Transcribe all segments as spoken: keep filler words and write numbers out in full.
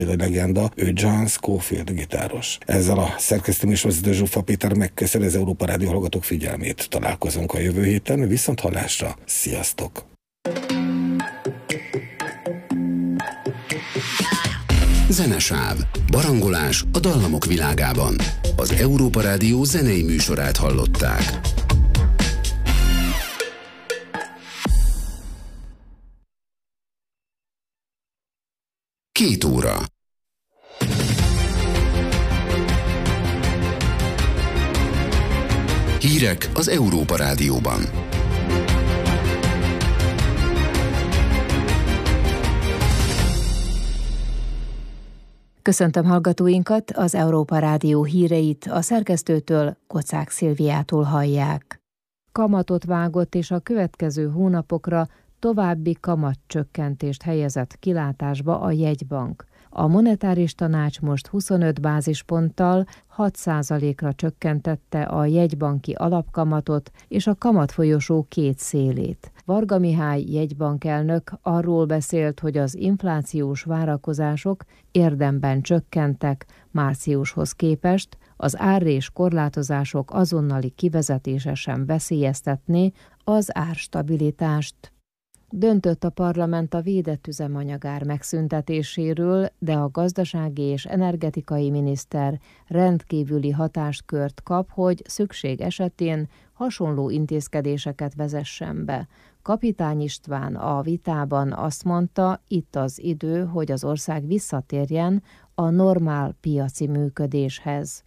A legenda, ő John Scofield gitáros. Ezzel a szerkesztő és vezető Zsuffa Péter megköszöni az Európa Rádió hallgatók figyelmét. Találkozunk a jövő héten, viszont hallásra. Sziasztok! Zenesáv. Barangolás a dallamok világában. Az Európa Rádió zenei műsorát hallották. Két óra. Hírek az Európa Rádióban. Köszöntöm hallgatóinkat, az Európa Rádió híreit a szerkesztőtől, Kocák Szilviától hallják. Kamatot vágott és a következő hónapokra további kamatcsökkentést helyezett kilátásba a jegybank. A monetáris tanács most huszonöt bázisponttal hat százalékra csökkentette a jegybanki alapkamatot és a kamatfolyosó két szélét. Varga Mihály jegybankelnök arról beszélt, hogy az inflációs várakozások érdemben csökkentek márciushoz képest, az árrés korlátozások azonnali kivezetése sem veszélyeztetné az árstabilitást. Döntött a parlament a védett üzemanyagár megszüntetéséről, de a gazdasági és energetikai miniszter rendkívüli hatáskört kap, hogy szükség esetén hasonló intézkedéseket vezessen be. Kapitány István a vitában azt mondta, itt az idő, hogy az ország visszatérjen a normál piaci működéshez.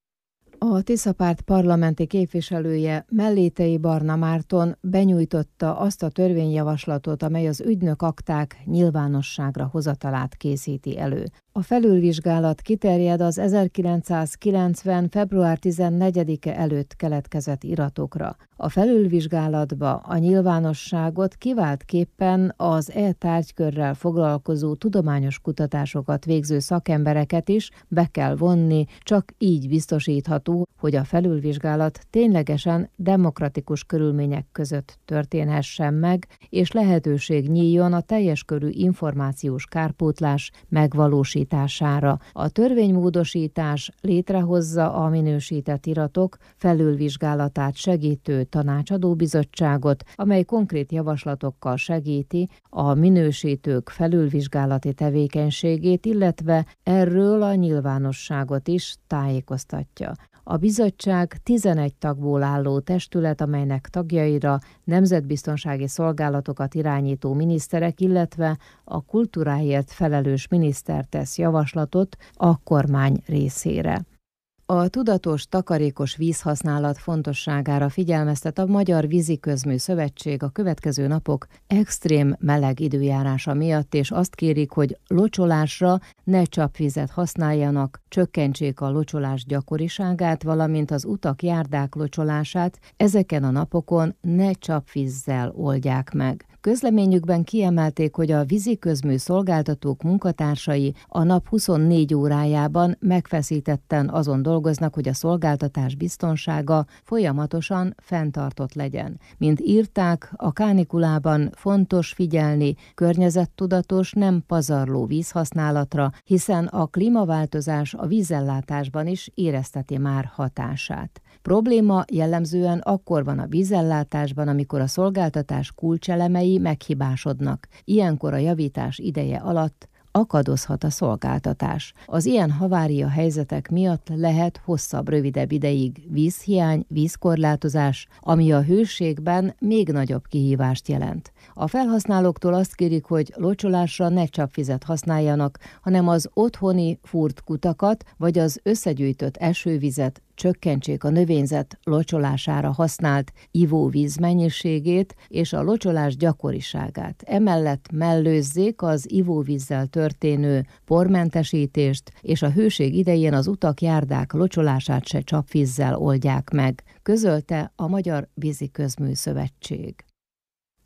A Tiszapárt parlamenti képviselője, Mellétei Barna Márton benyújtotta azt a törvényjavaslatot, amely az ügynök akták nyilvánosságra hozatalát készíti elő. A felülvizsgálat kiterjed az ezerkilencszázkilencven. február tizennegyedike előtt keletkezett iratokra. A felülvizsgálatba a nyilvánosságot kiváltképpen az e-tárgykörrel foglalkozó tudományos kutatásokat végző szakembereket is be kell vonni, csak így biztosítható, hogy a felülvizsgálat ténylegesen demokratikus körülmények között történhessen meg, és lehetőség nyíljon a teljes körű információs kárpótlás megvalósítására. A törvénymódosítás létrehozza a minősített iratok felülvizsgálatát segítő tanácsadó bizottságot, amely konkrét javaslatokkal segíti a minősítők felülvizsgálati tevékenységét, illetve erről a nyilvánosságot is tájékoztatja. A bizottság tizenegy tagból álló testület, amelynek tagjaira nemzetbiztonsági szolgálatokat irányító miniszterek, illetve a kultúráért felelős miniszter tesz javaslatot a kormány részére. A tudatos, takarékos vízhasználat fontosságára figyelmeztet a Magyar Víziközmű Szövetség a következő napok extrém meleg időjárása miatt, és azt kérik, hogy locsolásra ne csapvizet használjanak, csökkentsék a locsolás gyakoriságát, valamint az utak, járdák locsolását ezeken a napokon ne csapvízzel oldják meg. Közleményükben kiemelték, hogy a víziközmű szolgáltatók munkatársai a nap huszonnégy órájában megfeszítetten azon dolgoznak, hogy a szolgáltatás biztonsága folyamatosan fenntartott legyen. Mint írták, a kánikulában fontos figyelni környezettudatos, nem pazarló vízhasználatra, hiszen a klímaváltozás a vízellátásban is érezteti már hatását. Probléma jellemzően akkor van a vízellátásban, amikor a szolgáltatás kulcselemei meghibásodnak. Ilyenkor a javítás ideje alatt akadozhat a szolgáltatás. Az ilyen havária helyzetek miatt lehet hosszabb, rövidebb ideig vízhiány, vízkorlátozás, ami a hőségben még nagyobb kihívást jelent. A felhasználóktól azt kérik, hogy locsolásra ne csapvizet használjanak, hanem az otthoni fúrt kutakat vagy az összegyűjtött esővizet, csökkentsék a növényzet locsolására használt ivóvíz mennyiségét és a locsolás gyakoriságát. Emellett mellőzzék az ivóvízzel történő pormentesítést, és a hőség idején az utak, járdák locsolását se csapvízzel oldják meg, közölte a Magyar Víziközmű Szövetség.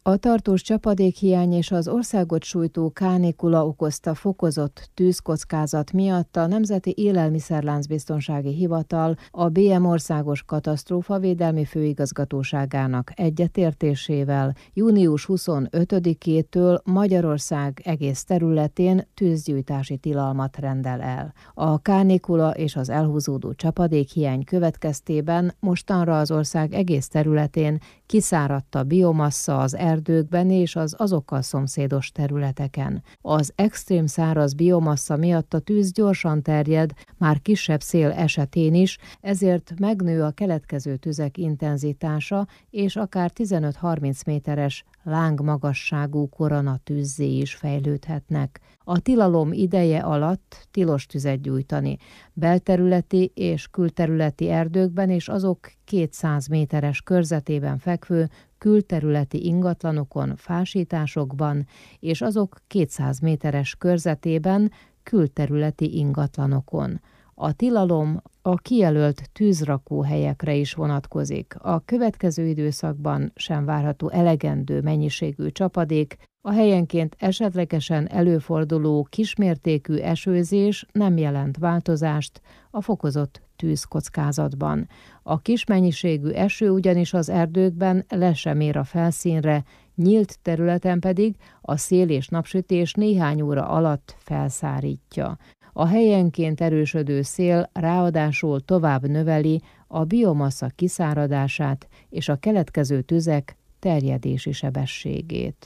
A tartós csapadékhiány és az országot sújtó kánikula okozta fokozott tűzkockázat miatt a Nemzeti Élelmiszerláncbiztonsági Hivatal a bé em Országos Katasztrófavédelmi Főigazgatóságának egyetértésével június huszonötödikétől Magyarország egész területén tűzgyújtási tilalmat rendel el. A kánikula és az elhúzódó csapadékhiány következtében mostanra az ország egész területén kiszáradt a biomassa az erdőkben és az azokkal szomszédos területeken. Az extrém száraz biomassa miatt a tűz gyorsan terjed, már kisebb szél esetén is, ezért megnő a keletkező tüzek intenzitása, és akár tizenöt-harminc méteres lángmagasságú koronatűzzé is fejlődhetnek. A tilalom ideje alatt tilos tüzet gyújtani. Belterületi és külterületi erdőkben és azok kétszáz méteres körzetében fekvő külterületi ingatlanokon, fásításokban és azok kétszáz méteres körzetében külterületi ingatlanokon. A tilalom a kijelölt tűzrakóhelyekre is vonatkozik. A következő időszakban sem várható elegendő mennyiségű csapadék, a helyenként esetlegesen előforduló kismértékű esőzés nem jelent változást a fokozott tűzkockázatban. A kis mennyiségű eső ugyanis az erdőkben le sem ér a felszínre, nyílt területen pedig a szél és napsütés néhány óra alatt felszárítja. A helyenként erősödő szél ráadásul tovább növeli a biomassa kiszáradását és a keletkező tüzek terjedési sebességét.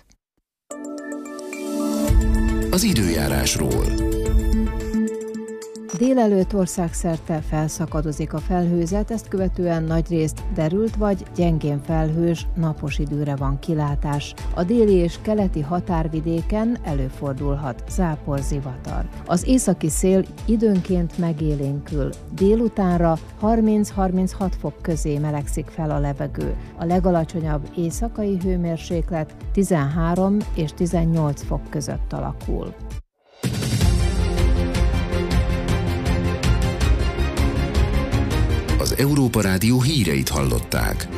Az időjárásról. Délelőtt országszerte felszakadozik a felhőzet, ezt követően nagyrészt derült vagy gyengén felhős, napos időre van kilátás. A déli és keleti határvidéken előfordulhat záporzivatar. Az északi szél időnként megélénkül. Délutánra harminc-harminchat fok közé melegszik fel a levegő. A legalacsonyabb éjszakai hőmérséklet tizenhárom és tizennyolc fok között alakul. Az Európa Rádió híreit hallották.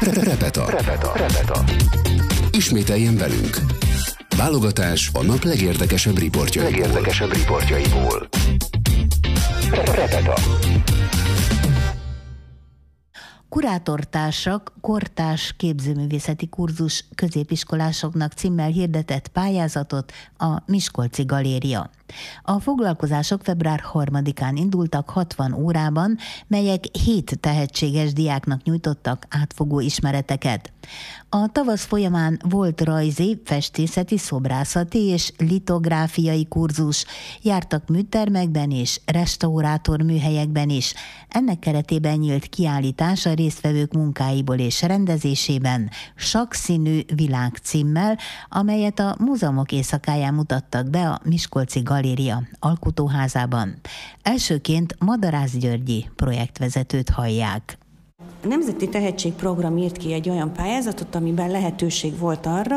Repeta. Repeta. Repeta. Ismételjen velünk. Válogatás a nap legérdekesebb riportjaiból. Legérdekesebb riportjaiból. Repeta. Kurátortársak kortárs képzőművészeti kurzus középiskolásoknak címmel hirdetett pályázatot a Miskolci Galéria. A foglalkozások február harmadikán indultak hatvan órában, melyek hét tehetséges diáknak nyújtottak átfogó ismereteket. A tavasz folyamán volt rajzi, festészeti, szobrászati és litográfiai kurzus, jártak műtermekben és restaurátor műhelyekben is. Ennek keretében nyílt kiállítás a résztvevők munkáiból és rendezésében Sakszínű világ címmel, amelyet a múzeumok éjszakáján mutattak be a Miskolci Galéria alkotóházában. Elsőként Madarász Györgyi projektvezetőt hallják. A Nemzeti Tehetségprogram írt ki egy olyan pályázatot, amiben lehetőség volt arra,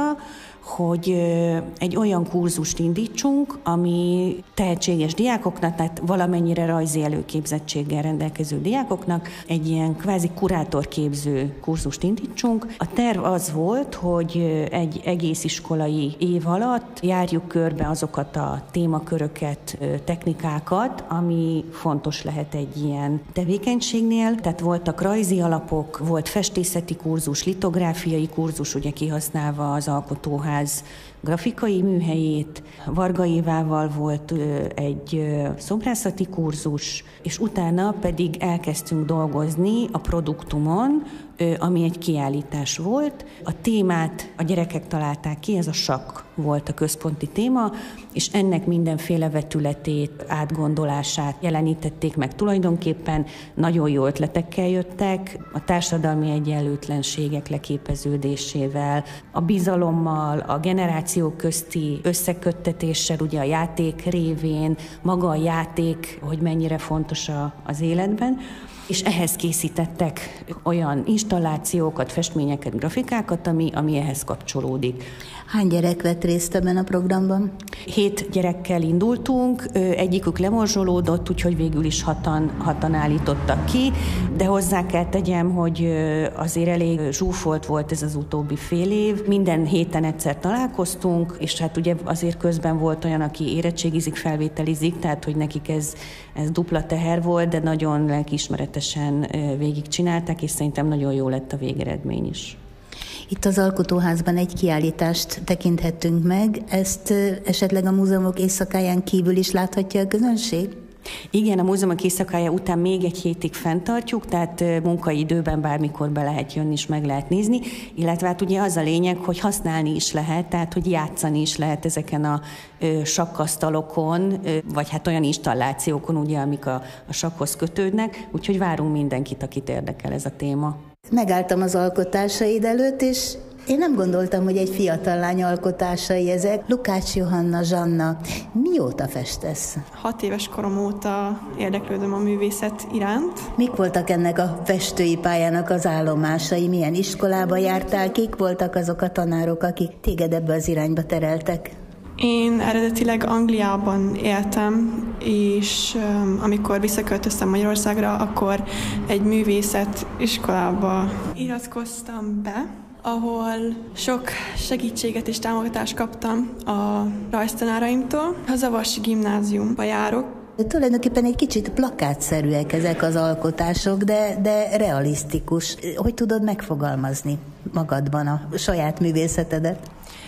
hogy egy olyan kurzust indítsunk, ami tehetséges diákoknak, tehát valamennyire rajzi előképzettséggel rendelkező diákoknak egy ilyen kvázi kurátorképző kurzust indítsunk. A terv az volt, hogy egy egész iskolai év alatt járjuk körbe azokat a témaköröket, technikákat, ami fontos lehet egy ilyen tevékenységnél. Tehát voltak rajzi alapok, volt festészeti kurzus, litográfiai kurzus, ugye kihasználva az alkotóház grafikai műhelyét, Varga Évával volt egy szobrászati kurzus, és utána pedig elkezdtünk dolgozni a produktumon, ami egy kiállítás volt. A témát a gyerekek találták ki, ez a sakk volt a központi téma, és ennek mindenféle vetületét, átgondolását jelenítették meg tulajdonképpen. Nagyon jó ötletekkel jöttek, a társadalmi egyenlőtlenségek leképeződésével, a bizalommal, a generációk közti összeköttetéssel, ugye a játék révén, maga a játék, hogy mennyire fontos a, az életben, és ehhez készítettek olyan installációkat, festményeket, grafikákat, ami, ami ehhez kapcsolódik. Hány gyerek vett részt ebben a programban? Hét gyerekkel indultunk, egyikük lemorzsolódott, úgyhogy végül is hatan, hatan állítottak ki, de hozzá kell tegyem, hogy azért elég zsúfolt volt ez az utóbbi fél év. Minden héten egyszer találkoztunk, és hát ugye azért közben volt olyan, aki érettségizik, felvételizik, tehát hogy nekik ez, ez dupla teher volt, de nagyon lelkiismeretesen végigcsinálták, és szerintem nagyon jó lett a végeredmény is. Itt az Alkotóházban egy kiállítást tekinthettünk meg, ezt esetleg a múzeumok éjszakáján kívül is láthatja a közönség? Igen, a múzeumok éjszakája után még egy hétig fenntartjuk, tehát munkaidőben bármikor be lehet jönni és meg lehet nézni, illetve hát ugye az a lényeg, hogy használni is lehet, tehát hogy játszani is lehet ezeken a sakkasztalokon, vagy hát olyan installációkon, ugye, amik a, a sakkhoz kötődnek, úgyhogy várunk mindenkit, akit érdekel ez a téma. Megálltam az alkotásaid előtt, és én nem gondoltam, hogy egy fiatal lány alkotásai ezek. Lukács Johanna Zsanna, mióta festesz? Hat éves korom óta érdeklődöm a művészet iránt. Mik voltak ennek a festői pályának az állomásai? Milyen iskolába jártál? Kik voltak azok a tanárok, akik téged ebbe az irányba tereltek? Én eredetileg Angliában éltem, és um, amikor visszaköltöztem Magyarországra, akkor egy művészet iskolába iratkoztam be, ahol sok segítséget és támogatást kaptam a rajztanáraimtól. A Zavasi Gimnáziumba járok. De tulajdonképpen egy kicsit plakátszerűek ezek az alkotások, de, de realisztikus. Hogy tudod megfogalmazni magadban a saját művészetedet?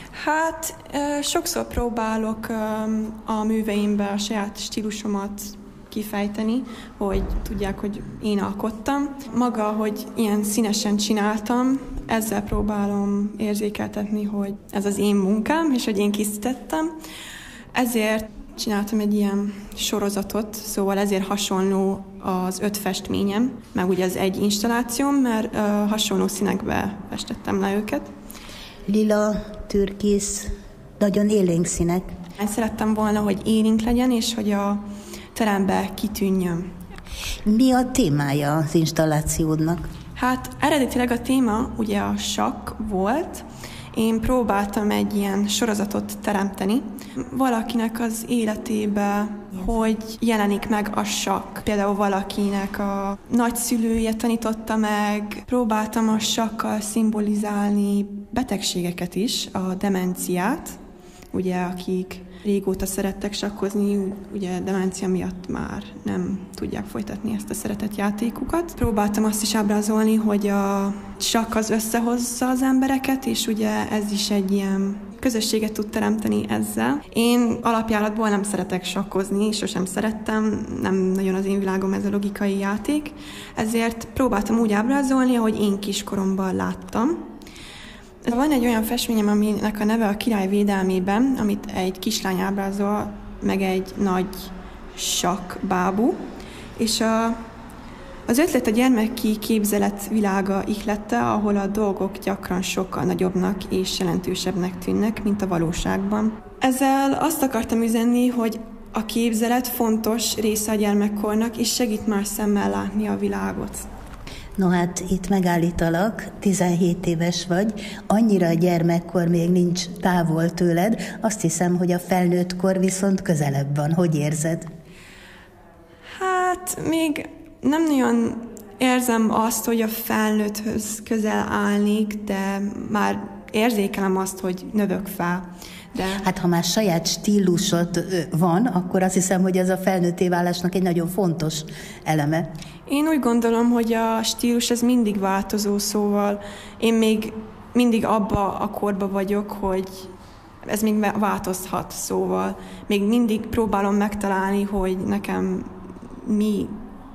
Hát sokszor próbálok a műveimben a saját stílusomat kifejteni, hogy tudják, hogy én alkottam. Maga, hogy ilyen színesen csináltam, ezzel próbálom érzékeltetni, hogy ez az én munkám, és hogy én készítettem. Ezért csináltam egy ilyen sorozatot, szóval ezért hasonló az öt festményem, meg ugye az egy installációm, mert uh, hasonló színekbe festettem le őket. Lila, türkisz, nagyon élénk színek. Én szerettem volna, hogy élénk legyen, és hogy a terembe kitűnjön. Mi a témája az installációdnak? Hát eredetileg a téma ugye a sakk volt, Én próbáltam egy ilyen sorozatot teremteni valakinek az életébe, hogy jelenik meg a sakk. Például valakinek a nagyszülője tanította meg. Próbáltam a sakkal szimbolizálni betegségeket is, a demenciát, ugye akik régóta szerettek sakkozni, ugye demencia miatt már nem tudják folytatni ezt a szeretett játékukat. Próbáltam azt is ábrázolni, hogy a sakk az összehozza az embereket, és ugye ez is egy ilyen közösséget tud teremteni ezzel. Én alapjáratból nem szeretek sakkozni, sosem szerettem, nem nagyon az én világom ez a logikai játék, ezért próbáltam úgy ábrázolni, ahogy én kiskoromban láttam. Van egy olyan festményem, aminek a neve a Király védelmében, amit egy kislány ábrázol, meg egy nagy sakkbábú, és a, az ötlet a gyermeki képzelet világa ihlette, ahol a dolgok gyakran sokkal nagyobbnak és jelentősebbnek tűnnek, mint a valóságban. Ezzel azt akartam üzenni, hogy a képzelet fontos része a gyermekkornak, és segít más szemmel látni a világot. No hát itt megállítalak, tizenhét éves vagy, annyira a gyermekkor még nincs távol tőled, azt hiszem, hogy a felnőttkor viszont közelebb van. Hogy érzed? Hát még nem nagyon érzem azt, hogy a felnőtthöz közel állnék, de már érzékelem azt, hogy növök fel. De... Hát ha már saját stílusod van, akkor azt hiszem, hogy ez a felnőtté válásnak egy nagyon fontos eleme. Én úgy gondolom, hogy a stílus ez mindig változó, szóval én még mindig abba a korba vagyok, hogy ez még változhat, szóval még mindig próbálom megtalálni, hogy nekem mi,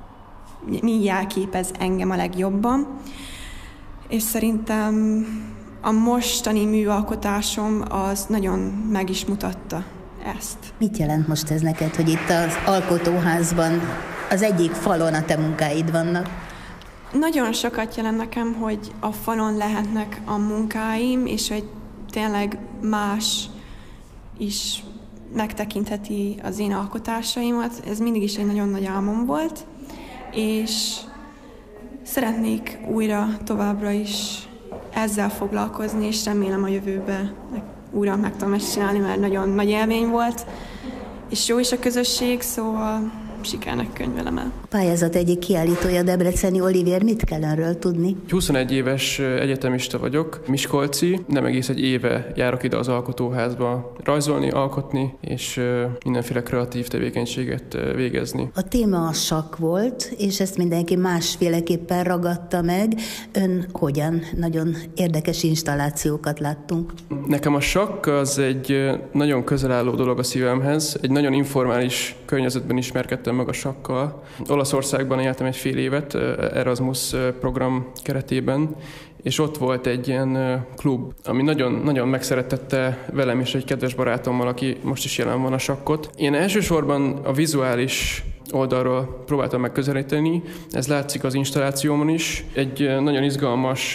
mi jelképez engem a legjobban, és szerintem a mostani műalkotásom az nagyon meg is mutatta ezt. Mit jelent most ez neked, hogy itt az alkotóházban az egyik falon a te munkáid vannak? Nagyon sokat jelent nekem, hogy a falon lehetnek a munkáim, és hogy tényleg más is megtekintheti az én alkotásaimat. Ez mindig is egy nagyon nagy álmom volt, és szeretnék újra továbbra is ezzel foglalkozni, és remélem a jövőben újra meg tudom ezt csinálni, mert nagyon nagy élmény volt, és jó is a közösség, szóval sikernek könyvelem el. A pályázat egyik kiállítója, Debreceni Olivér, mit kell önről tudni? huszonegy éves egyetemista vagyok, miskolci, nem egész egy éve járok ide az alkotóházba rajzolni, alkotni, és mindenféle kreatív tevékenységet végezni. A téma a sakk volt, és ezt mindenki másféleképpen ragadta meg. Ön hogyan? Nagyon érdekes installációkat láttunk. Nekem a sakk az egy nagyon közel álló dolog a szívemhez, egy nagyon informális környezetben ismerkedtem meg a sakkal. Olaszországban éltem egy fél évet Erasmus program keretében, és ott volt egy ilyen klub, ami nagyon, nagyon megszerettette velem és egy kedves barátommal, aki most is jelen van a sakkot. Én elsősorban a vizuális oldalról próbáltam megközelíteni, ez látszik az installációmon is. Egy nagyon izgalmas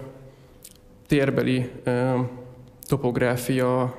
térbeli topográfia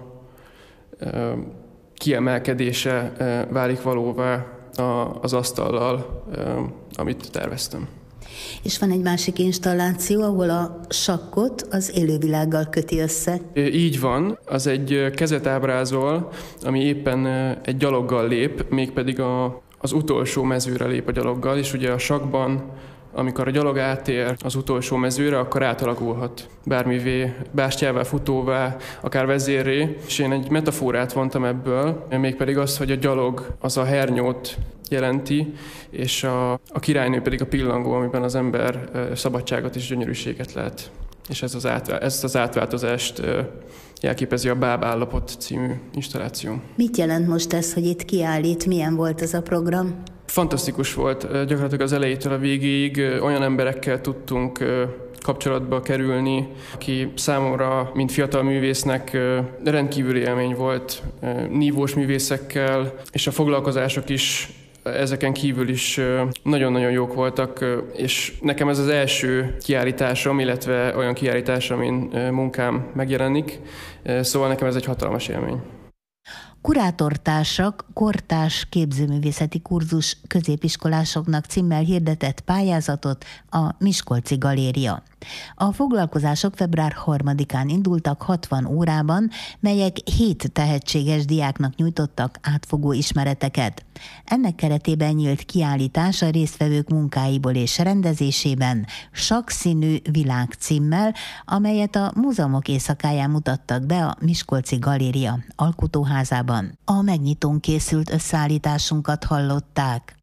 kiemelkedése válik valóvá az asztallal, amit terveztem. És van egy másik installáció, ahol a sakkot az élővilággal köti össze. Így van, az egy kezet ábrázol, ami éppen egy gyaloggal lép, mégpedig a, az utolsó mezőre lép a gyaloggal, és ugye a sakkban, amikor a gyalog átér az utolsó mezőre, akkor átalakulhat bármivé, bástyává, futóvá, akár vezérré. És én egy metaforát vontam ebből, mégpedig az, hogy a gyalog az a hernyót jelenti, és a, a királynő pedig a pillangó, amiben az ember szabadságot és gyönyörűséget lát. És ez az, átvá- ezt az átváltozást jelképezi a Báb állapot című installáció. Mit jelent most ez, hogy itt kiállít? Milyen volt ez a program? Fantasztikus volt, gyakorlatilag az elejétől a végéig olyan emberekkel tudtunk kapcsolatba kerülni, aki számomra, mint fiatal művésznek rendkívüli élmény volt, nívós művészekkel, és a foglalkozások is ezeken kívül is nagyon-nagyon jók voltak, és nekem ez az első kiállításom, illetve olyan kiállítás, amin munkám megjelenik, szóval nekem ez egy hatalmas élmény. Kurátortársak kortárs képzőművészeti kurzus középiskolásoknak címmel hirdetett pályázatot a Miskolci Galéria. A foglalkozások február harmadikán indultak hatvan órában, melyek hét tehetséges diáknak nyújtottak átfogó ismereteket. Ennek keretében nyílt kiállítás a résztvevők munkáiból és rendezésében Sakszínű világ címmel, amelyet a múzeumok éjszakáján mutattak be a Miskolci Galéria alkotóházában. A megnyitón készült összeállításunkat hallották.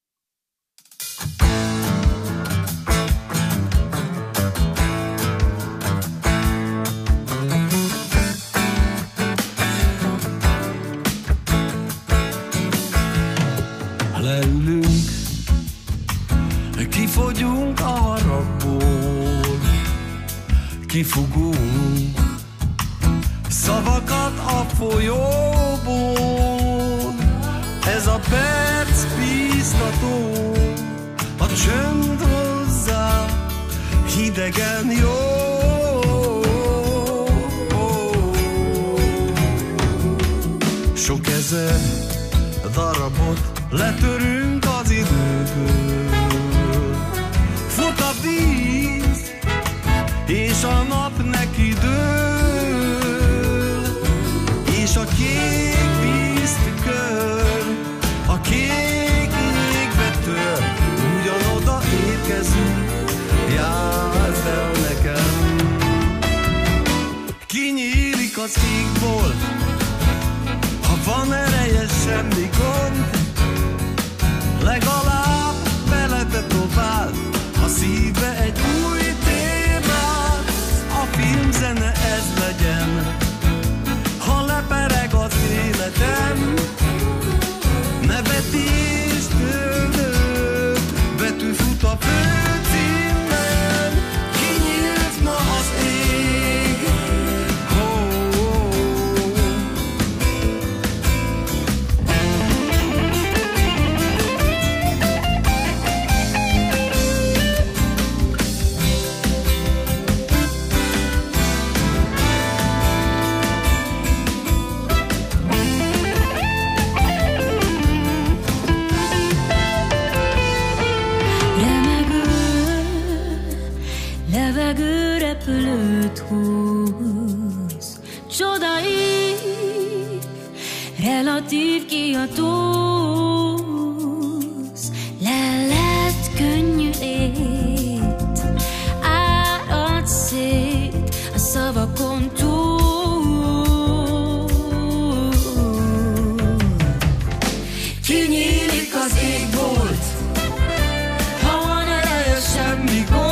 Leülünk, kifogyunk a haragból, kifugunk szavakat a folyóból. Ez a perc bíztató, a csönd hozzá hidegen jó. Sok ezer darabot letörünk az időből, fut a víz, és a nap neki dől, és a kék víztükör a kék égbe tör. Ugyanoda érkezünk, járd el nekem. Kinyílik az égból, ha van ereje, semmi gond, legalább belede tovább a szívbe egy új témát. A filmzene ez legyen, ha lepereg az életem, nevetéstől betű fut a főcímen. Kinyílt ma az ég, oh, oh, levegő repülőt húz, csodaik, relatív kiadóz, lelet könnyű lét, árad szét a szavakon túl. Kinyílik az égbolt, ha van ereje, semmi gond.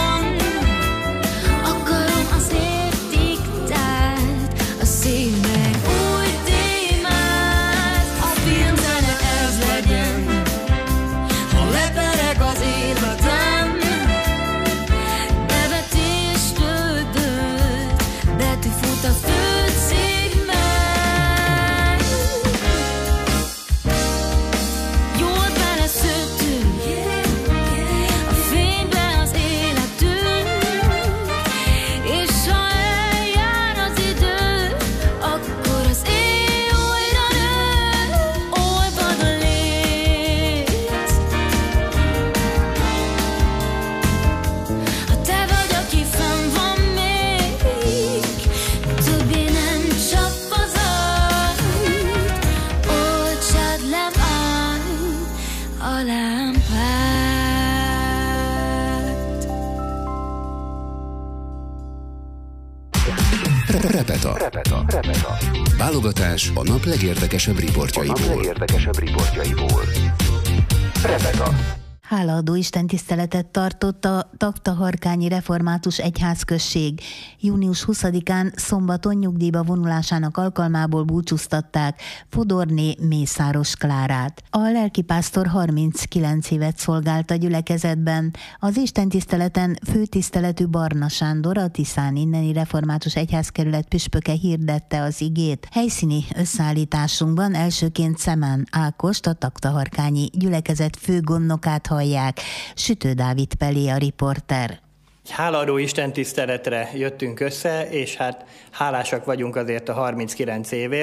Repeta. Repeta. Repeta. Válogatás a nap legérdekesebb riportjaiból. A nap legérdekesebb riportjaiból. Repeta. Hálaadó istentiszteletet tartott a Taktaharkányi Református Egyházközség. június huszadikán szombaton nyugdíjba vonulásának alkalmából búcsúztatták Fodorné Mészáros Klárát. A lelkipásztor harminckilenc évet szolgált a gyülekezetben. Az istentiszteleten főtiszteletű Barna Sándor, a Tiszán inneni Református Egyházkerület püspöke hirdette az igét. Helyszíni összeállításunkban elsőként Szemán Ákost, a Taktaharkányi gyülekezet főgondnokát hallják. Sütő Dávid Pelé a riporter. Egy hálaadó istentiszteletre jöttünk össze, és hát hálásak vagyunk azért a harminckilenc évért,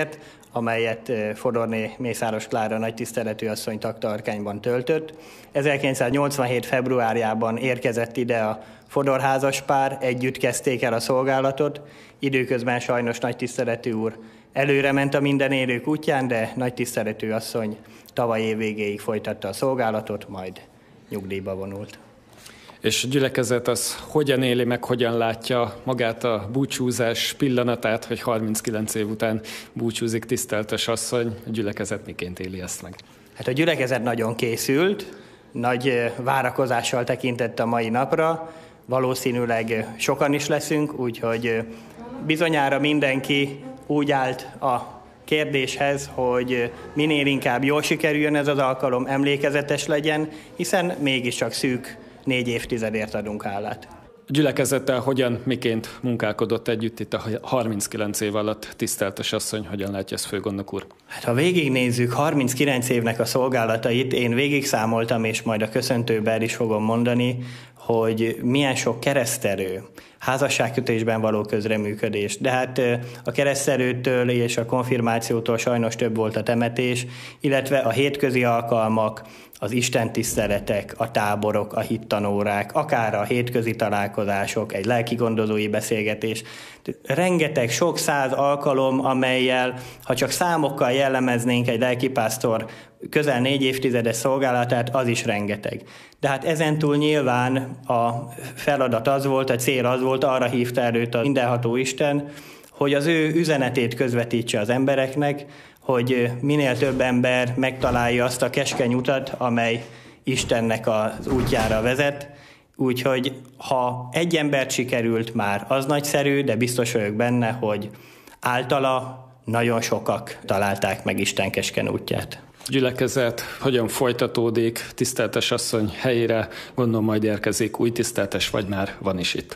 amelyet Fodorné Mészáros Klára nagytiszteletű asszony taktarkányban töltött. ezerkilencszáznyolcvanhét. februárjában érkezett ide a Fodor házaspár, együtt kezdték el a szolgálatot. Időközben sajnos nagytiszteletű úr előre ment a minden élők útján, de nagytiszteletű asszony tavaly év végéig folytatta a szolgálatot, majd nyugdíjba vonult. És a gyülekezet az hogyan éli meg, hogyan látja magát a búcsúzás pillanatát, hogy harminckilenc év után búcsúzik tiszteltes asszony, a gyülekezet miként éli ezt meg? Hát a gyülekezet nagyon készült, nagy várakozással tekintett a mai napra, valószínűleg sokan is leszünk, úgyhogy bizonyára mindenki úgy állt a kérdéshez, hogy minél inkább jól sikerüljön ez az alkalom, emlékezetes legyen, hiszen mégiscsak szűk négy évtizedért adunk hálát. A gyülekezettel hogyan, miként munkálkodott együtt itt a harminckilenc év alatt tiszteltes asszony, hogyan látja ezt, főgondnok úr? Hát ha végignézzük harminckilenc évnek a szolgálatait, én végigszámoltam, és majd a köszöntőben el is fogom mondani, hogy milyen sok kereszterő, házasságkötésben való közreműködés. De hát a kereszterőtől és a konfirmációtól sajnos több volt a temetés, illetve a hétközi alkalmak, az istentiszteletek, a táborok, a hittanórák, akár a hétközi találkozások, egy lelkigondozói beszélgetés. Rengeteg, sok száz alkalom, amellyel, ha csak számokkal jellemeznénk egy lelkipásztor közel négy évtizedes szolgálatát, az is rengeteg. De hát ezentúl nyilván a feladat az volt, a cél az volt, arra hívta előtt a mindenható Isten, hogy az ő üzenetét közvetítse az embereknek, hogy minél több ember megtalálja azt a keskeny utat, amely Istennek az útjára vezet. Úgyhogy ha egy embert sikerült már, az nagyszerű, de biztos vagyok benne, hogy általa nagyon sokak találták meg Isten keskeny útját. Gyülekezet hogyan folytatódik, tiszteltes asszony helyére, gondolom majd érkezik új tiszteltes, vagy már van is itt.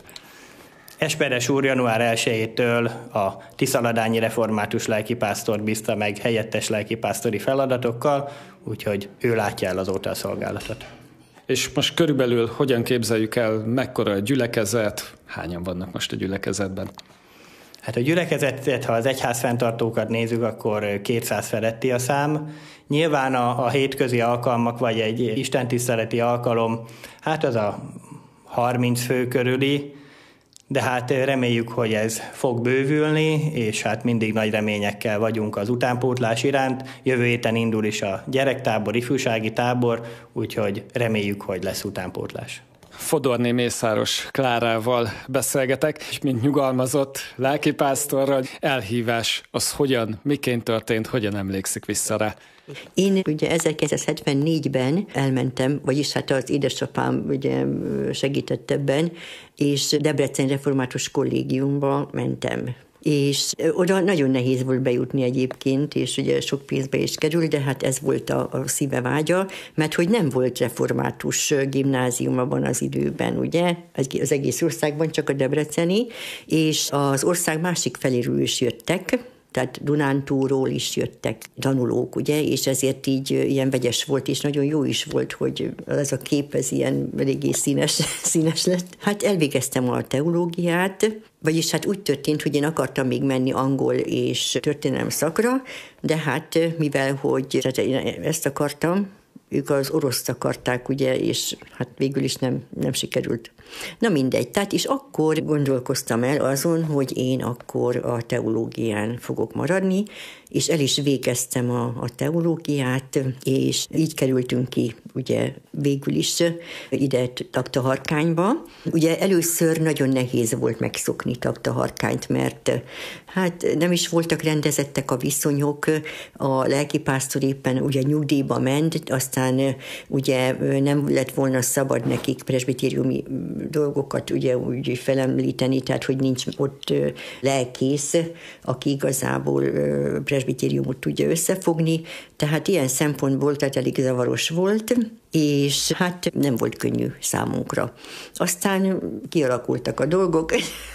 Esperes úr január elsejétől a tiszaladányi református lelkipásztor bízta meg helyettes lelkipásztori feladatokkal, úgyhogy ő látja el azóta a szolgálatot. És most körülbelül hogyan képzeljük el, mekkora a gyülekezet, hányan vannak most a gyülekezetben? Hát a gyülekezetet, ha az egyházfenntartókat nézzük, akkor kétszáz feletti a szám. Nyilván a, a hétközi alkalmak, vagy egy istentiszteleti alkalom, hát az a harminc fő körüli, de hát reméljük, hogy ez fog bővülni, és hát mindig nagy reményekkel vagyunk az utánpótlás iránt. Jövő héten indul is a gyerektábor, ifjúsági tábor, úgyhogy reméljük, hogy lesz utánpótlás. Fodorné Mészáros Klárával beszélgetek, és mint nyugalmazott lelkipásztorral, elhívás az hogyan, miként történt, hogyan emlékszik vissza rá? Én ugye ezerkilencszázhetvennégyben elmentem, vagyis hát az édesapám ugye segített ebben, és Debrecen Református Kollégiumba mentem. És oda nagyon nehéz volt bejutni egyébként, és ugye sok pénzbe is kerül, de hát ez volt a, a szíve vágya, mert hogy nem volt református gimnázium abban az időben, ugye, az egész országban, csak a debreceni, és az ország másik feléről is jöttek, tehát Dunántúról is jöttek tanulók, ugye, és ezért így ilyen vegyes volt, és nagyon jó is volt, hogy ez a kép, ez ilyen eléggé színes, színes lett. Hát elvégeztem a teológiát, vagyis hát úgy történt, hogy én akartam még menni angol és történelem szakra, de hát mivel, hogy tehát én ezt akartam, ők az oroszt akarták, ugye, és hát végül is nem, nem sikerült. Na mindegy, tehát és akkor gondolkoztam el azon, hogy én akkor a teológián fogok maradni, és el is végeztem a, a teológiát, és így kerültünk ki, ugye, végül is ide Taktaharkányba. Ugye először nagyon nehéz volt megszokni Taktaharkányt, mert hát nem is voltak rendezettek a viszonyok, a lelkipásztor éppen ugye nyugdíjba ment, aztán ugye nem lett volna szabad nekik presbitériumi dolgokat ugye úgy felemlíteni, tehát hogy nincs ott lelkész, aki igazából presbitériumot tudja összefogni, tehát ilyen szempontból tehát elég zavaros volt, és hát nem volt könnyű számunkra. Aztán kialakultak a dolgok,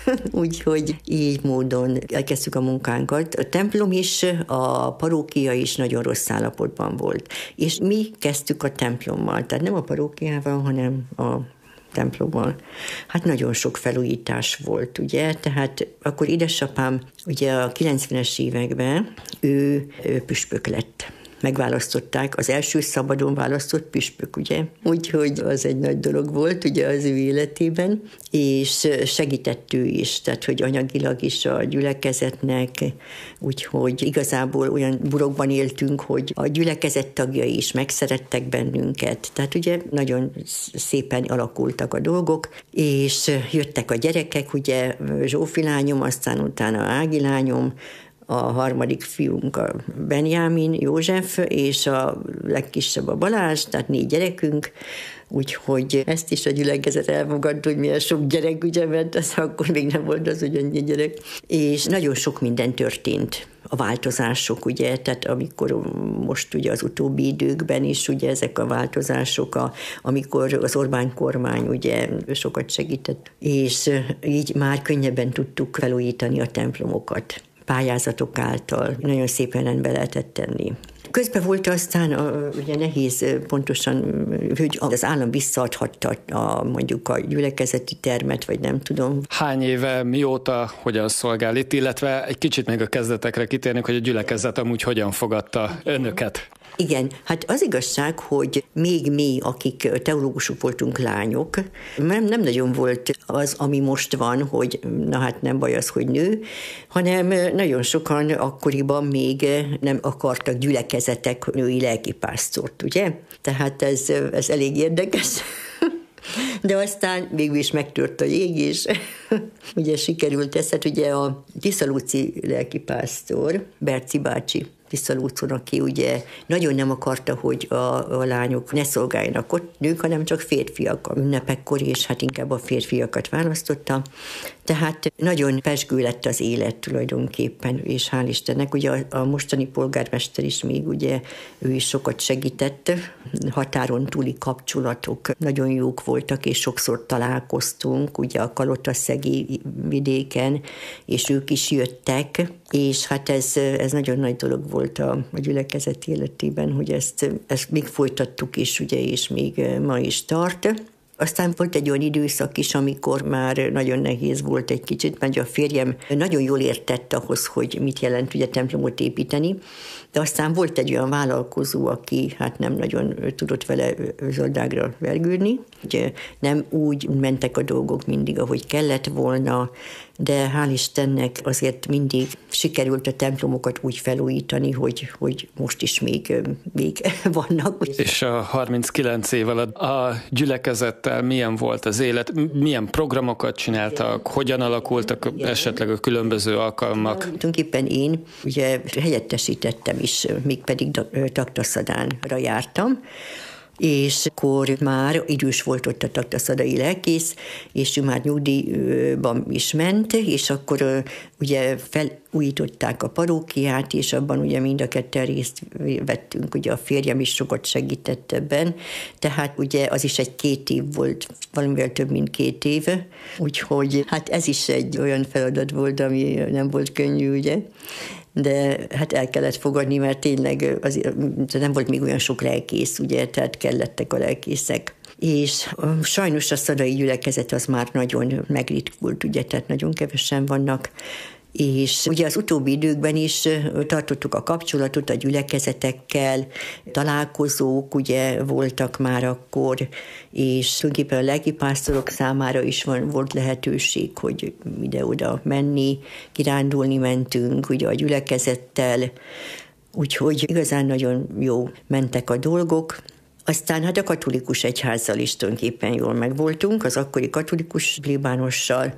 úgyhogy így módon elkezdtük a munkánkat. A templom is, a parókia is nagyon rossz állapotban volt. És mi kezdtük a templommal, tehát nem a parókiával, hanem a templommal. Hát nagyon sok felújítás volt, ugye, tehát akkor édesapám ugye a kilencvenes években ő, ő püspök lett. Megválasztották, az első szabadon választott püspök, ugye? Úgyhogy az egy nagy dolog volt, ugye az ő életében, és segített ő is, tehát hogy anyagilag is a gyülekezetnek, úgyhogy igazából olyan burokban éltünk, hogy a gyülekezet tagjai is megszerettek bennünket, tehát ugye nagyon szépen alakultak a dolgok, és jöttek a gyerekek, ugye Zsófi lányom, aztán utána Ági lányom, a harmadik fiunk a Benjamin József, és a legkisebb a Balázs, tehát négy gyerekünk, úgyhogy ezt is a gyülekezet elfogadta, hogy milyen sok gyerek, ugye, mert az akkor még nem volt az, hogy annyi gyerek. És nagyon sok minden történt, a változások, ugye, tehát amikor most ugye az utóbbi időkben is ugye ezek a változások, a, amikor az Orbán kormány ugye sokat segített, és így már könnyebben tudtuk felújítani a templomokat. Pályázatok által nagyon szépen rendbe lehetett tenni. Közben volt aztán a, ugye nehéz pontosan, hogy az állam visszaadhatta a, mondjuk a gyülekezeti termet, vagy nem tudom. Hány éve, mióta, hogyan szolgál itt, illetve egy kicsit még a kezdetekre kitérnék, hogy a gyülekezet amúgy hogyan fogadta önöket? Igen, hát az igazság, hogy még mi, akik teológusok voltunk lányok, nem, nem nagyon volt az, ami most van, hogy na hát nem baj az, hogy nő, hanem nagyon sokan akkoriban még nem akartak gyülekezetek női lelkipásztort, ugye? Tehát ez, ez elég érdekes. De aztán végül is megtört a jég, és ugye sikerült ez, hát ugye a tiszalúci lelkipásztor, Berci bácsi, Tiszalúcon, aki ugye nagyon nem akarta, hogy a, a lányok ne szolgáljanak ott nők, hanem csak férfiak a ünnepekkor, és hát inkább a férfiakat választotta. Tehát nagyon pezsgő lett az élet tulajdonképpen, és hál' Istennek, ugye a, a mostani polgármester is még ugye ő is sokat segített, határon túli kapcsolatok nagyon jók voltak, és sokszor találkoztunk, ugye a Kalotaszegi vidéken, és ők is jöttek, és hát ez, ez nagyon nagy dolog volt a, a gyülekezet életében, hogy ezt, ezt még folytattuk is, ugye, és még ma is tart. Aztán volt egy olyan időszak is, amikor már nagyon nehéz volt egy kicsit, mert a férjem nagyon jól értett ahhoz, hogy mit jelent ugye templomot építeni, de aztán volt egy olyan vállalkozó, aki hát nem nagyon tudott vele zöldágra vergődni, ugye nem úgy mentek a dolgok mindig, ahogy kellett volna, de hál' Istennek azért mindig sikerült a templomokat úgy felújítani, hogy, hogy most is még, még vannak. És a harminckilenc év alatt a gyülekezettel milyen volt az élet? Milyen programokat csináltak? Hogyan alakultak esetleg a különböző alkalmak? Tulajdonképpen én ugye helyettesítettem is, mégpedig Taktaszadánra jártam, és akkor már idős volt ott a taktaszadai lelkész, és ő már nyugdíjban is ment, és akkor ugye felújították a parókiát, és abban ugye mind a ketten részt vettünk, ugye a férjem is sokat segített ebben, tehát ugye az is egy két év volt, valamivel több, mint két év, úgyhogy hát ez is egy olyan feladat volt, ami nem volt könnyű, ugye, de hát el kellett fogadni, mert tényleg azért nem volt még olyan sok lelkész, ugye, tehát kellettek a lelkészek. És sajnos a szadai gyülekezet az már nagyon megritkult, ugye, tehát nagyon kevesen vannak, és ugye az utóbbi időkben is tartottuk a kapcsolatot a gyülekezetekkel, találkozók ugye voltak már akkor, és tulajdonképpen a lelkipásztorok számára is van, volt lehetőség, hogy ide-oda menni, kirándulni mentünk ugye a gyülekezettel, úgyhogy igazán nagyon jó mentek a dolgok. Aztán hát a katolikus egyházzal is tulajdonképpen jól megvoltunk, az akkori katolikus plébánossal,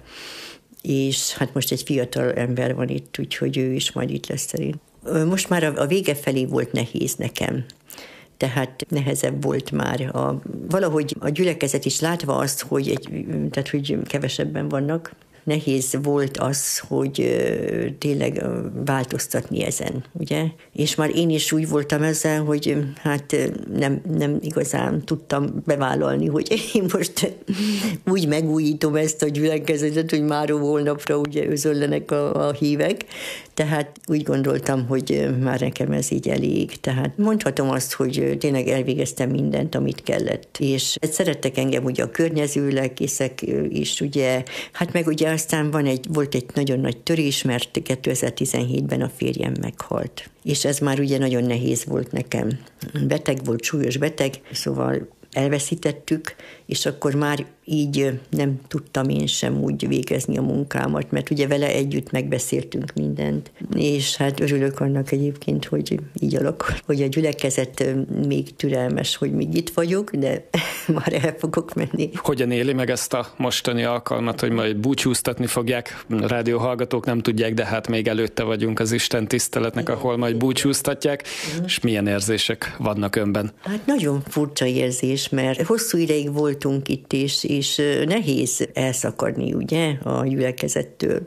és hát most egy fiatal ember van itt, úgyhogy ő is majd itt lesz szerint. Most már a vége felé volt nehéz nekem, tehát nehezebb volt már. A, valahogy a gyülekezet is látva azt, hogy, egy, tehát, hogy kevesebben vannak, nehéz volt az, hogy tényleg változtatni ezen, ugye? És már én is úgy voltam ezzel, hogy hát nem, nem igazán tudtam bevállalni, hogy én most úgy megújítom ezt a gyülekezetet, hogy már holnapra ugye özöllenek a, a hívek. Tehát úgy gondoltam, hogy már nekem ez így elég. Tehát mondhatom azt, hogy tényleg elvégeztem mindent, amit kellett. És szerettek engem ugye a környező lelkészek is, ugye, hát meg ugye aztán van egy, volt egy nagyon nagy törés, mert kétezer-tizenhétben a férjem meghalt. És ez már ugye nagyon nehéz volt nekem. Beteg volt, súlyos beteg, szóval elveszítettük, és akkor már így nem tudtam én sem úgy végezni a munkámat, mert ugye vele együtt megbeszéltünk mindent, és hát örülök annak egyébként, hogy így alakul, hogy a gyülekezet még türelmes, hogy még itt vagyok, de már el fogok menni. Hogyan éli meg ezt a mostani alkalmat, hogy majd búcsúztatni fogják? A rádióhallgatók nem tudják, de hát még előtte vagyunk az Isten tiszteletnek, ahol majd búcsúztatják, és milyen érzések vannak önben? Hát nagyon furcsa érzés, mert hosszú ideig voltunk itt, és, és nehéz elszakadni, ugye, a gyülekezettől.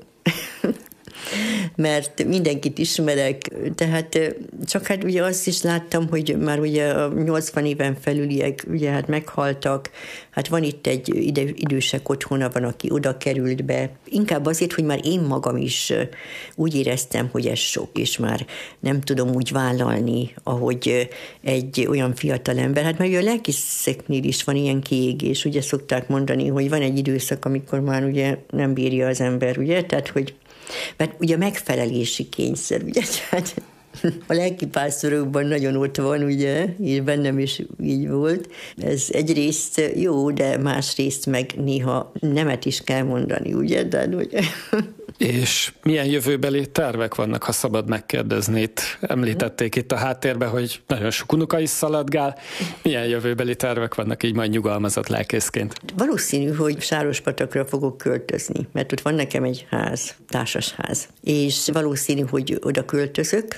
Mert mindenkit ismerek, tehát csak hát ugye azt is láttam, hogy már ugye a nyolcvan éven felüliek ugye hát meghaltak, hát van itt egy ide, idősek otthona van, aki oda került be. Inkább azért, hogy már én magam is úgy éreztem, hogy ez sok, és már nem tudom úgy vállalni, ahogy egy olyan fiatal ember. Hát mert ugye a lelkészeknél is van ilyen kiégés, ugye szokták mondani, hogy van egy időszak, amikor már ugye nem bírja az ember, ugye, tehát hogy mert ugye a megfelelési kényszer, ugye, tehát a lelkipásztorokban nagyon ott van, ugye, és bennem is így volt. Ez egyrészt jó, de másrészt meg néha nemet is kell mondani, ugye, de hogy... És milyen jövőbeli tervek vannak, ha szabad megkérdezni? Itt említették itt a háttérben, hogy nagyon sok unoka is szaladgál. Milyen jövőbeli tervek vannak így majd nyugalmazott lelkészként? Valószínű, hogy Sárospatakra fogok költözni, mert ott van nekem egy ház, társasház. És valószínű, hogy oda költözök,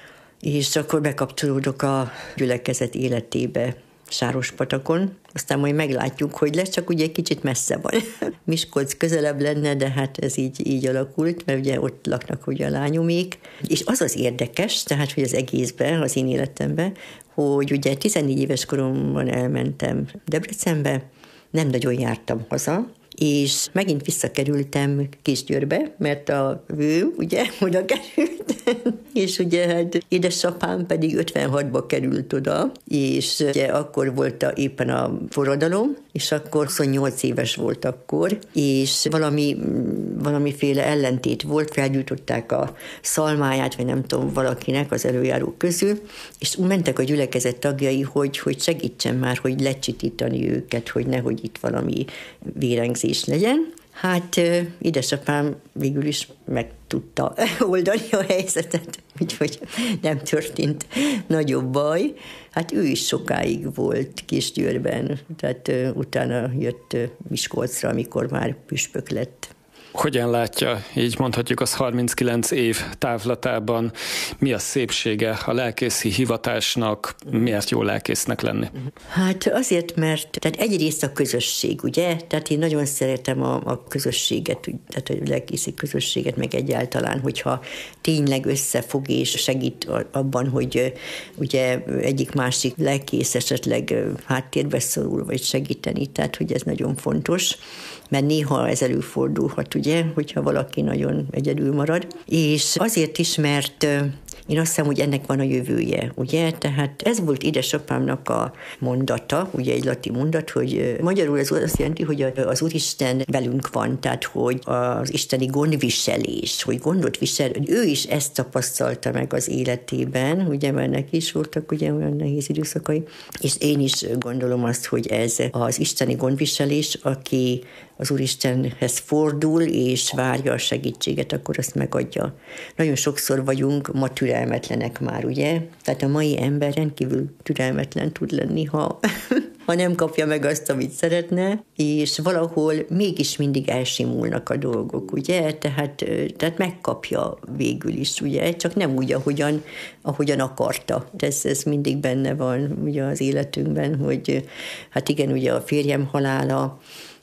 és akkor bekapcsolódok a gyülekezet életébe Sárospatakon. Aztán majd meglátjuk, hogy lesz, csak ugye egy kicsit messze van. Miskolc közelebb lenne, de hát ez így, így alakult, mert ugye ott laknak ugye a lányomék. És az az érdekes, tehát hogy az egészben, az én életemben, hogy ugye tizennégy éves koromban elmentem Debrecenbe, nem nagyon jártam haza, és megint visszakerültem Kisgyőrbe, mert a vő ugye oda került, és ugye hát édesapám pedig ötvenhatba került oda, és ugye akkor volt a, éppen a forradalom, és akkor huszonnyolc éves volt akkor, és valami, valamiféle ellentét volt, felgyújtották a szalmáját, vagy nem tudom, valakinek az előjárók közül, és mentek a gyülekezet tagjai, hogy, hogy segítsen már, hogy lecsitítani őket, hogy nehogy itt valami vérengzés legyen. Hát édesapám végül is meg tudta oldani a helyzetet, úgyhogy nem történt nagyobb baj. Hát ő is sokáig volt Kisgyőrben, tehát utána jött Miskolcra, amikor már püspök lett. Hogyan látja, így mondhatjuk az harminckilenc év távlatában, mi a szépsége a lelkészi hivatásnak, miért jó lelkésznek lenni? Hát azért, mert tehát egyrészt a közösség, ugye? Tehát én nagyon szeretem a, a közösséget, tehát a lelkészi közösséget, meg egyáltalán, hogyha tényleg összefog és segít abban, hogy ugye egyik-másik lelkész esetleg háttérbe szorul, vagy segíteni, tehát hogy ez nagyon fontos, mert néha ez előfordulhat, ugye, hogyha valaki nagyon egyedül marad. És azért is, mert én azt hiszem, hogy ennek van a jövője, ugye? Tehát ez volt édesapámnak a mondata, ugye egy latin mondat, hogy magyarul ez azt jelenti, hogy az Úristen velünk van, tehát hogy az isteni gondviselés, hogy gondot visel, hogy ő is ezt tapasztalta meg az életében, ugye, mert neki is voltak ugye olyan nehéz időszakai, és én is gondolom azt, hogy ez az isteni gondviselés, aki az Úristenhez fordul, és várja a segítséget, akkor azt megadja. Nagyon sokszor vagyunk ma türelmetlenek már, ugye? Tehát a mai ember rendkívül türelmetlen tud lenni, ha, ha nem kapja meg azt, amit szeretne, és valahol mégis mindig elsimulnak a dolgok, ugye? Tehát, tehát megkapja végül is, ugye? Csak nem úgy, ahogyan, ahogyan akarta. Ez, ez mindig benne van ugye az életünkben, hogy hát igen, ugye a férjem halála,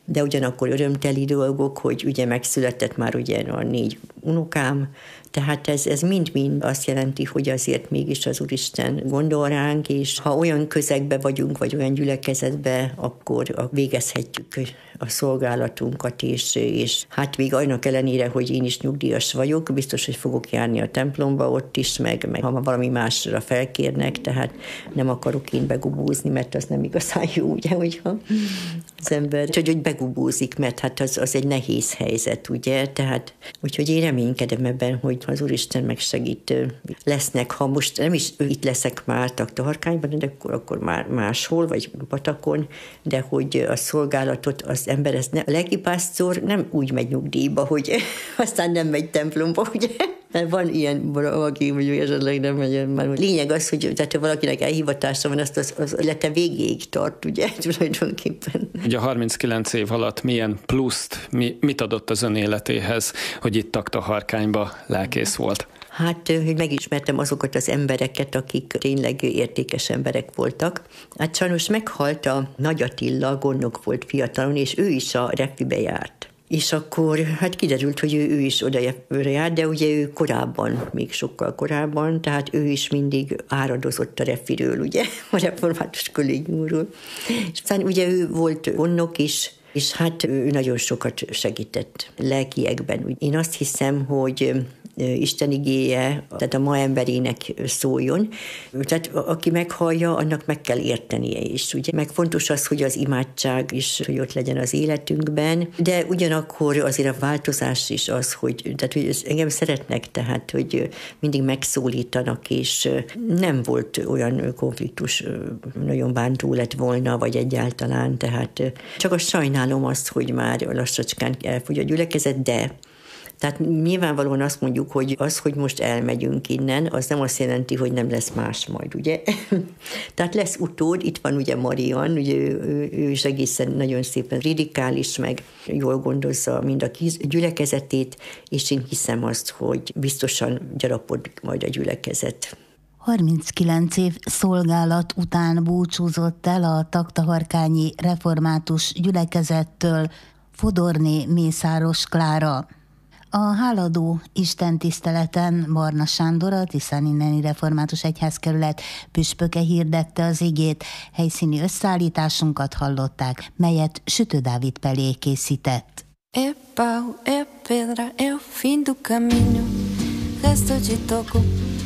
de ugyanakkor örömteli dolgok, hogy ugye megszületett már ugye a négy unokám, tehát ez, ez mind-mind azt jelenti, hogy azért mégis az Úristen gondol ránk, és ha olyan közegbe vagyunk, vagy olyan gyülekezetbe, akkor végezhetjük a szolgálatunkat, és, és hát még annak ellenére, hogy én is nyugdíjas vagyok, biztos, hogy fogok járni a templomba ott is, meg, meg ha valami másra felkérnek, tehát nem akarok én begubózni, mert az nem igazán jó, ugye, hogyha az ember, hogy, hogy begubózik, mert hát az, az egy nehéz helyzet, ugye, tehát úgyhogy én reménykedem ebben, hogy az Úristen megsegít. Lesznek, ha most nem is itt leszek már Taktaharkányban, de akkor, akkor már máshol, vagy Patakon, de hogy a szolgálatot az ember, ez ne, a lelkipásztor nem úgy megy nyugdíjba, hogy aztán nem megy templomba, ugye? Mert van ilyen valaki, hogy esetleg nem megy. Már lényeg az, hogy tehát, ha valakinek elhivatása van, azt az, az élete végéig tart, ugye, tulajdonképpen. Ugye a harminckilenc év alatt milyen pluszt, mi, mit adott az ön életéhez, hogy itt Taktaharkányba lelkész volt? Hát, hogy megismertem azokat az embereket, akik tényleg értékes emberek voltak. Hát sajnos meghalt a Nagy Attila, gondnok volt fiatalon, és ő is a refibe járt. És akkor hát kiderült, hogy ő, ő is oda járt, de ugye ő korábban, még sokkal korábban, tehát ő is mindig áradozott a refiről, ugye, a református kollégiumról. És aztán ugye ő volt gondnok is, és hát ő nagyon sokat segített lelkiekben. Én azt hiszem, hogy Isten igéje, tehát a ma emberének szóljon. Tehát aki meghallja, annak meg kell értenie is. Ugye? Meg fontos az, hogy az imádság is, hogy ott legyen az életünkben, de ugyanakkor azért a változás is az, hogy, tehát, hogy engem szeretnek, tehát, hogy mindig megszólítanak, és nem volt olyan konfliktus, nagyon bántó lett volna, vagy egyáltalán, tehát csak azt sajnálom azt, hogy már lassacskán elfogy a gyülekezet, de tehát nyilvánvalóan azt mondjuk, hogy az, hogy most elmegyünk innen, az nem azt jelenti, hogy nem lesz más majd, ugye? Tehát lesz utód, itt van ugye Marian, ugye ő, ő, ő is egészen nagyon szépen prédikál is, meg jól gondozza mind a gyülekezetét, és én hiszem azt, hogy biztosan gyarapodik majd a gyülekezet. harminckilenc év szolgálat után búcsúzott el a taktaharkányi református gyülekezettől Fodorné Mészáros Klára. A háladó istentiszteleten Barna Sándor, a Tiszáninneni Református Egyházkerület püspöke hirdette az igét. Helyszíni összeállításunkat hallották, melyet Sütő Dávid Pelé készített. É pau, é pedra, é o fim do caminho, resto de toco,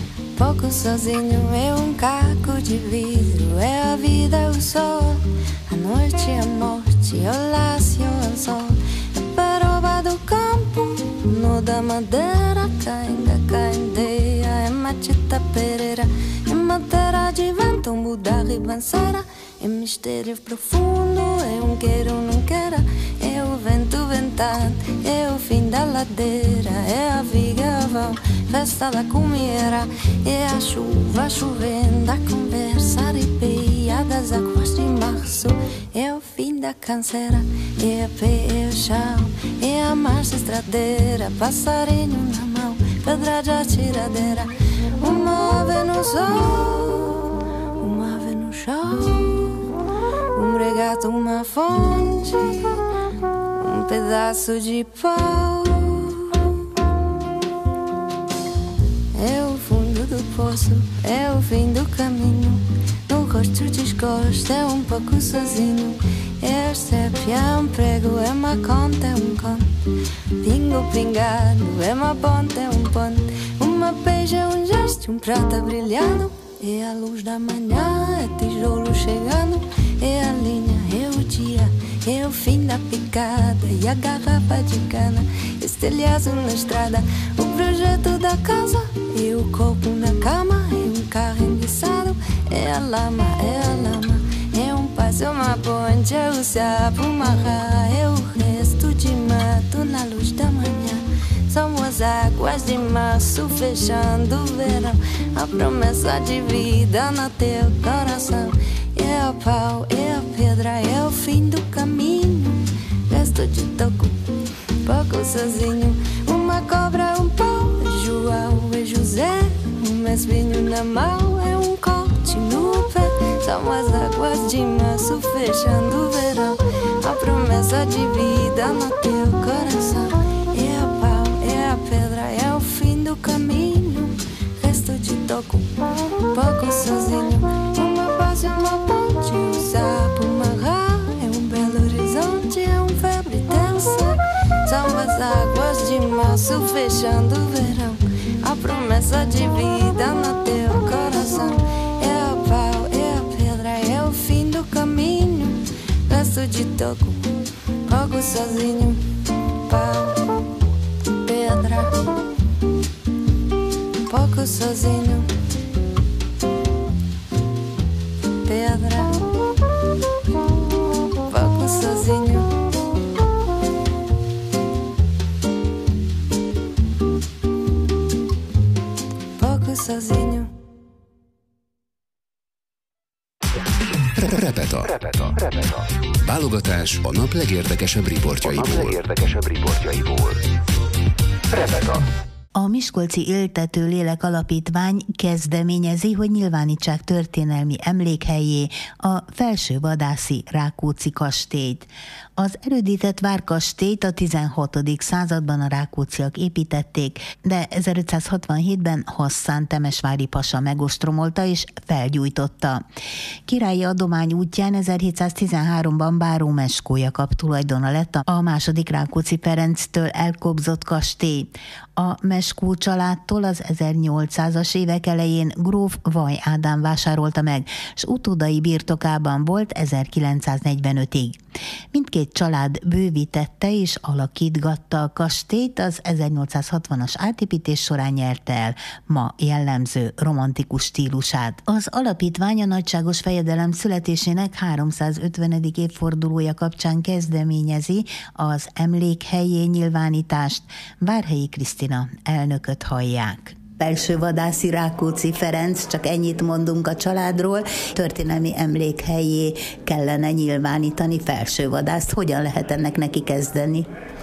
pouco sozinho, é um caco de vidro, é a vida, o sol, a noite, a morte, o laço, o anzol, é peroba do campo, no da madeira, cainga, caindeia, é machita pereira, é madeira de vento, um Buda ribanceira, é mistério profundo, é um queira, um não queira, é o vento ventando, é o fim da ladeira, é a viga, a festa da comieira, é a chuva chovendo, a conversa arrepia das águas de março, é o fim da canseira, é a pé, é o chão, é a marcha estradeira, passarinho na mão, pedra de atiradeira, uma ave no sol, uma ave no chão, um regato, uma fonte, um pedaço de pau. É o fundo do poço, é o fim do caminho, no rosto desgosto, é um pouco sozinho, é a sépia, é um prego, é uma conta, é um conto, pingo pingado, é uma ponta, é um ponto, uma beija, é um gesto, um prata brilhando, é a luz da manhã, é tijolo chegando, é a linha, é o dia, é o fim da picada e a garrafa de cana, estelhaço na estrada, o projeto da casa, é o corpo na cama, é um carro enguiçado, é a lama, é a lama, é um passo, é uma ponte, é o sapo, uma rá, é o resto de mato na luz da manhã. São as águas de março fechando o verão, a promessa de vida no teu coração. É o pau, é a pedra, é o fim do caminho, resto de toco, pouco sozinho, uma cobra, um pau, é João, é José, um espinho na mão, é um corte no pé. São as águas de março fechando o verão, a promessa promessa de vida no teu coração. É a pau, é a pedra, é o fim do caminho. Resto de toco, pouco sozinho. Uma base, uma ponte, um sapo, uma rá. É um belo horizonte, é um febre tensa. São as águas de março fechando o verão. A promessa de vida no teu coração. É a pau, é a pedra, é o fim do caminho. Resto de toco, pouco sozinho. Pau, pedra, pouco sozinho. Pedra, pouco sozinho. Pouco sozinho. Repeta. Repeta. Repeta. Válogatás a nap legérdekesebb riportjaiból. A nap legérdekesebb riportjaiból. Repeta. A Miskolci Éltető Lélek Alapítvány kezdeményezi, hogy nyilvánítsák történelmi emlékhelyé a felsővadászi Rákóczi kastélyt. Az erődített várkastélyt a tizenhatodik században a Rákócziak építették, de ezerötszázhatvanhétben Hasszán temesvári pasa megostromolta és felgyújtotta. Királyi adomány útján ezerhétszáztizenháromban Báró Meskó Jakab tulajdona lett a második Rákóczi Ferenctől elkobzott kastély. A Meskó családtól az ezernyolcszázas évek elején gróf Vaj Ádám vásárolta meg, s utódai birtokában volt ezerkilencszáznegyvenötig. Mindkét család bővítette és alakítgatta a kastélyt, az ezernyolcszázhatvanas átépítés során nyerte el ma jellemző romantikus stílusát. Az alapítvány a nagyságos fejedelem születésének háromszázötvenedik évfordulója kapcsán kezdeményezi az emlékhelyé nyilvánítást. Várhelyi Krisztina elnököt hallják. Felsővadászi Rákóczi Ferenc, csak ennyit mondunk a családról, történelmi emlékhelyé kellene nyilvánítani Felsővadászt. Hogyan lehet ennek neki kezdeni?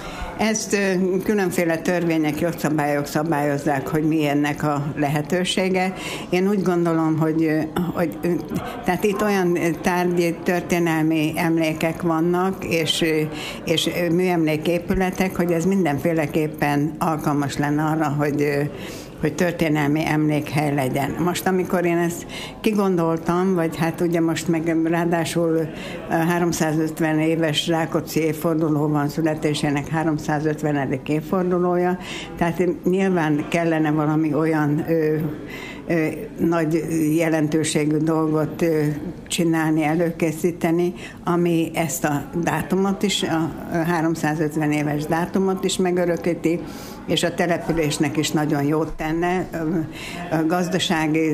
Ezt különféle törvények, jogszabályok szabályozzák, hogy mi ennek a lehetősége. Én úgy gondolom, hogy, hogy tehát itt olyan tárgyi történelmi emlékek vannak, és, és műemléképületek, hogy ez mindenféleképpen alkalmas lenne arra, hogy hogy történelmi emlékhely legyen. Most, amikor én ezt kigondoltam, vagy hát ugye most meg ráadásul háromszázötven éves Rákóczi évforduló van, születésének háromszázötvenedik évfordulója, tehát nyilván kellene valami olyan ö, ö, nagy jelentőségű dolgot ö, csinálni, előkészíteni, ami ezt a dátumot is, a háromszázötven éves dátumot is megörökíti, és a településnek is nagyon jót tenne, a gazdasági,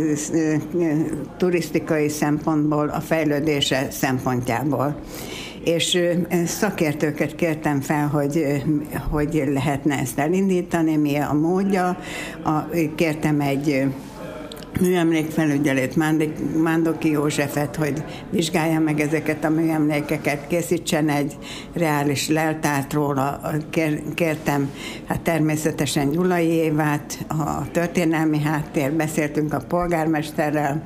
turisztikai szempontból, a fejlődése szempontjából. És szakértőket kértem fel, hogy, hogy lehetne ezt elindítani, mi a módja. A, kértem egy műemlékfelügyelét, Mándoki Józsefet, hogy vizsgálja meg ezeket a műemlékeket, készítsen egy reális leltárt róla. Kértem hát természetesen Gyulai Évát, a történelmi háttér, beszéltünk a polgármesterrel,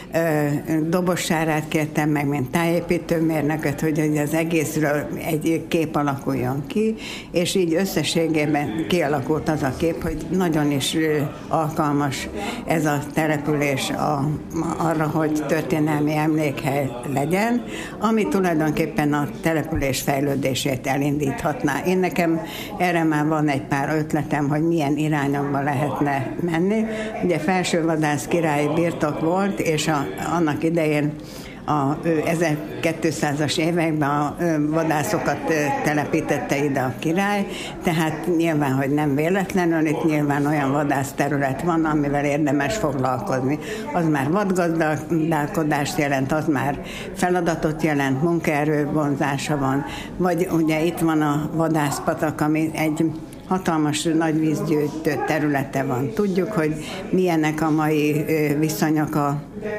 Dobos Sárát kértem meg, mint tájépítőmérnököt, hogy az egészről egy kép alakuljon ki, és így összességében kialakult az a kép, hogy nagyon is alkalmas ez a település a, arra, hogy történelmi emlékhely legyen, ami tulajdonképpen a település fejlődését elindíthatná. Én nekem erre már van egy pár ötletem, hogy milyen irányokba lehetne menni. Ugye Felsővadász királyi birtok volt, és a annak idején a ezerkétszázas években a vadászokat telepítette ide a király, tehát nyilván, hogy nem véletlenül, itt nyilván olyan vadászterület van, amivel érdemes foglalkozni. Az már vadgazdálkodást jelent, az már feladatot jelent, munkaerő vonzása van, vagy ugye itt van a vadászpatak, ami egy hatalmas nagy vízgyűjtő területe van. Tudjuk, hogy milyenek a mai viszonyok a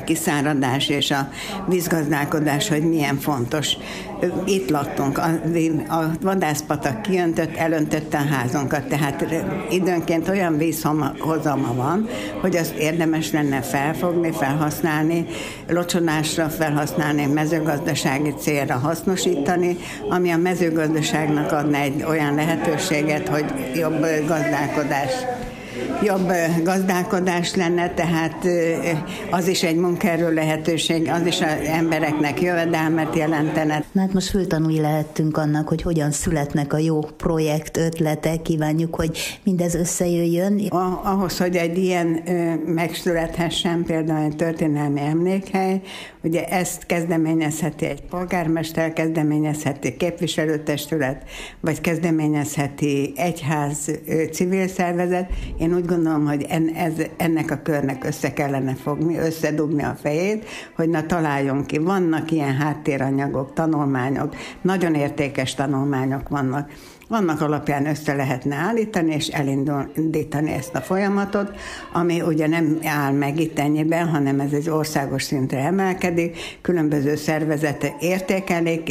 kiszáradás és a vízgazdálkodás, hogy milyen fontos. Itt laktunk, a, a vadászpatak kiöntött, elöntötte a házunkat, tehát időnként olyan vízhozama van, hogy azt érdemes lenne felfogni, felhasználni, locsonásra felhasználni, mezőgazdasági célra hasznosítani, ami a mezőgazdaságnak adna egy olyan lehetőséget, hogy jobb gazdálkodás jobb gazdálkodás lenne, tehát az is egy munkaerő lehetőség, az is az embereknek jövedelmet jelentene. Na hát most föltanulni lehettünk annak, hogy hogyan születnek a jó projekt ötletek, kívánjuk, hogy mindez összejöjjön. A, ahhoz, hogy egy ilyen ö, megszülethessen, például egy történelmi emlékhely, ugye ezt kezdeményezheti egy polgármester, kezdeményezheti képviselőtestület, vagy kezdeményezheti egyház, ö, civil szervezet. Én úgy gondolom, hogy en, ez, ennek a körnek össze kellene fogni, összedugni a fejét, hogy na találjunk ki. Vannak ilyen háttéranyagok, tanulmányok, nagyon értékes tanulmányok vannak. Vannak alapján össze lehetne állítani, és elindítani ezt a folyamatot, ami ugye nem áll meg itt ennyiben, hanem ez egy országos szintre emelkedik, különböző szervezetek értékelik,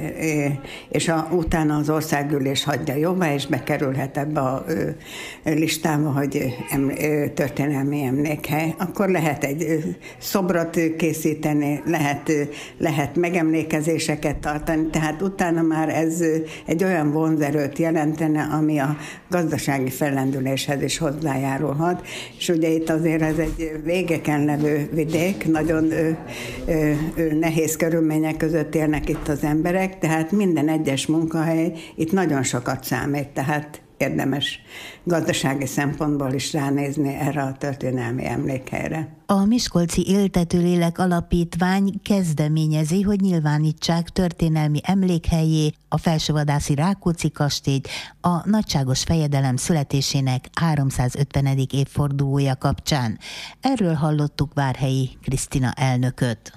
és a, utána az országgyűlés hagyja jóvá, és bekerülhet ebbe a listába, hogy történelmi emlékhely. Akkor lehet egy szobrot készíteni, lehet, lehet megemlékezéseket tartani, tehát utána már ez egy olyan vonzerőt jelentene, ami a gazdasági fellendüléshez is hozzájárulhat. És ugye itt azért ez egy végeken levő vidék, nagyon ö, ö, ö, nehéz körülmények között élnek itt az emberek, tehát minden egyes munkahely itt nagyon sokat számít, tehát érdemes gazdasági szempontból is ránézni erre a történelmi emlékhelyre. A Miskolci Éltetőlélek Alapítvány kezdeményezi, hogy nyilvánítsák történelmi emlékhelyé a felsővadászi Rákóczi kastélyt a nagyságos fejedelem születésének háromszázötvenedik évfordulója kapcsán. Erről hallottuk Várhelyi Krisztina elnököt.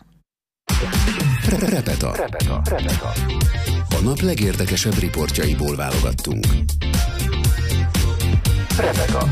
Repeta. Repeta. Repeta. A nap legérdekesebb riportjaiból válogattunk. Repeta.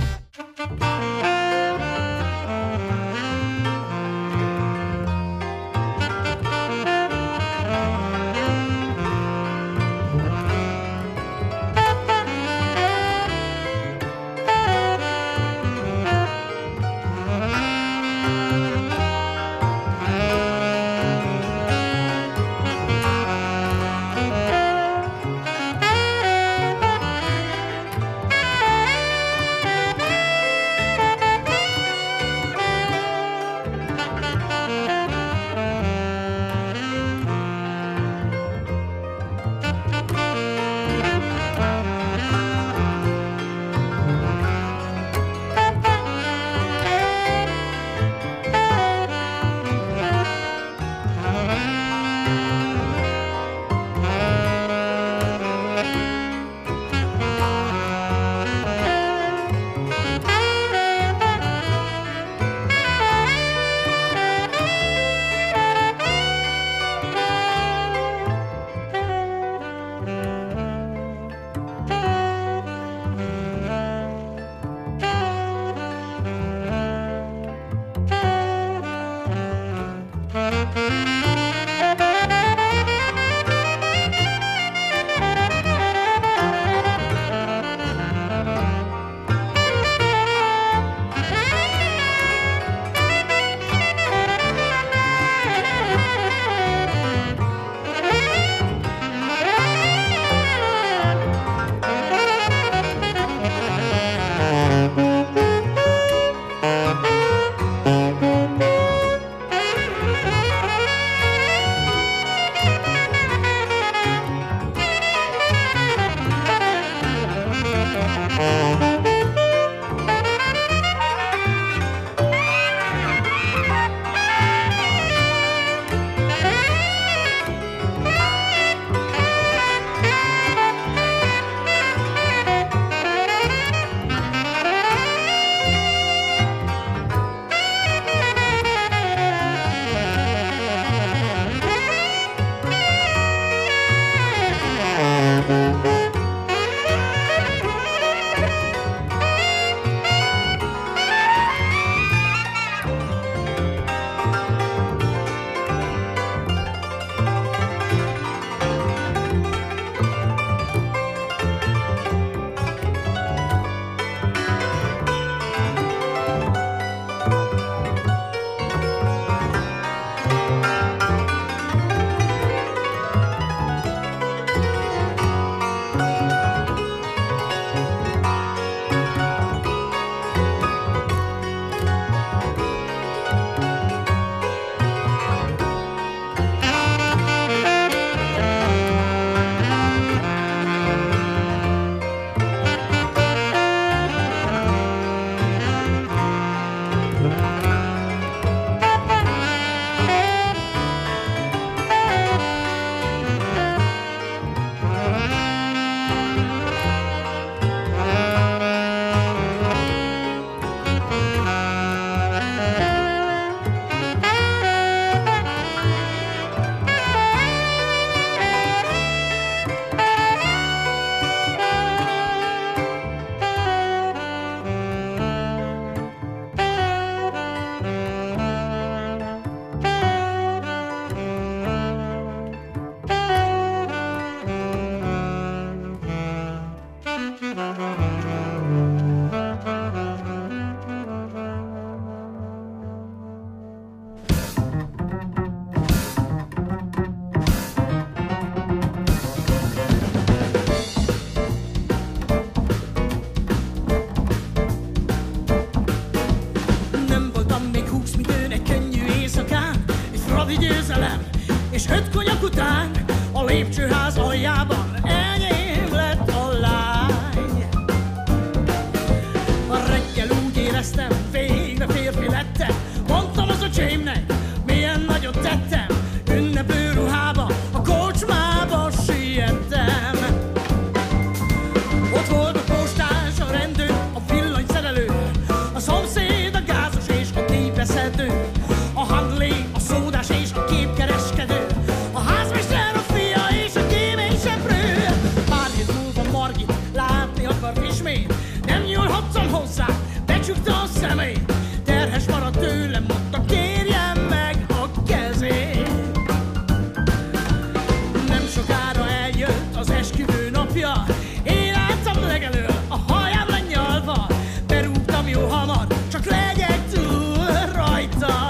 napja, én álltam legelől, a hajám lenyalva, berúgtam jó hamar, csak legyek túl rajta.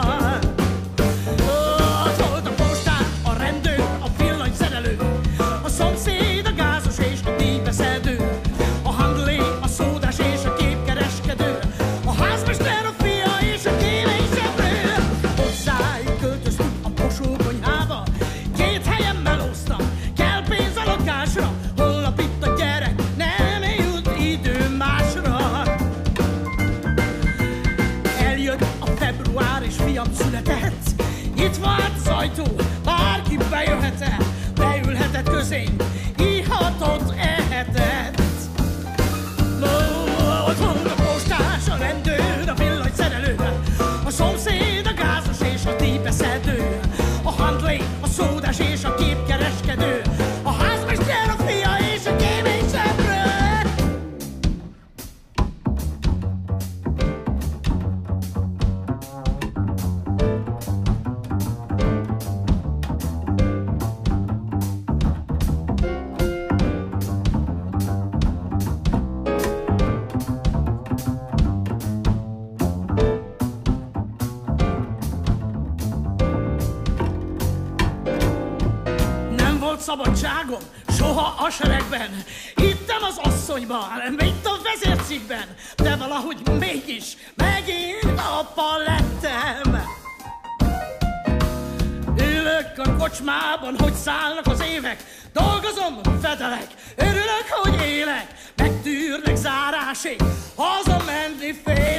Ott volt a postán, a rendőr, a villanyszerelő, a szomszéd, a gázos és a díjbeszedő, a handlé, a szódás és a képkereskedő, a házmester, a fia és a kéményseprő. Hozzájuk költöztünk a posókonyhába, két helyen melóztam, kell pénz a lakásra, holnap itt a gyerek, nem jut idő másra. Eljött a február és fiam született, nyitva állt az ajtó, bárki bejöhetett, beülhetett közénk, ihatott, ehetett. Ott volt a postás, a rendőr, a villanyszerelő, a szomszéd, a gázos és a díjbeszedő, a handlé, a szódás és a képkereskedő, a házmester, a fia és a kéményseprő. Nem volt szabadságom, soha a seregben, hittem az asszonyban, itt a vezércikkben, de valahogy mégis megint apa lettem. Ülök a kocsmában, hogy szállnak az évek, dolgozom, fedelek, örülök, hogy élek, megtűrnek zárásig, hazamenni fél.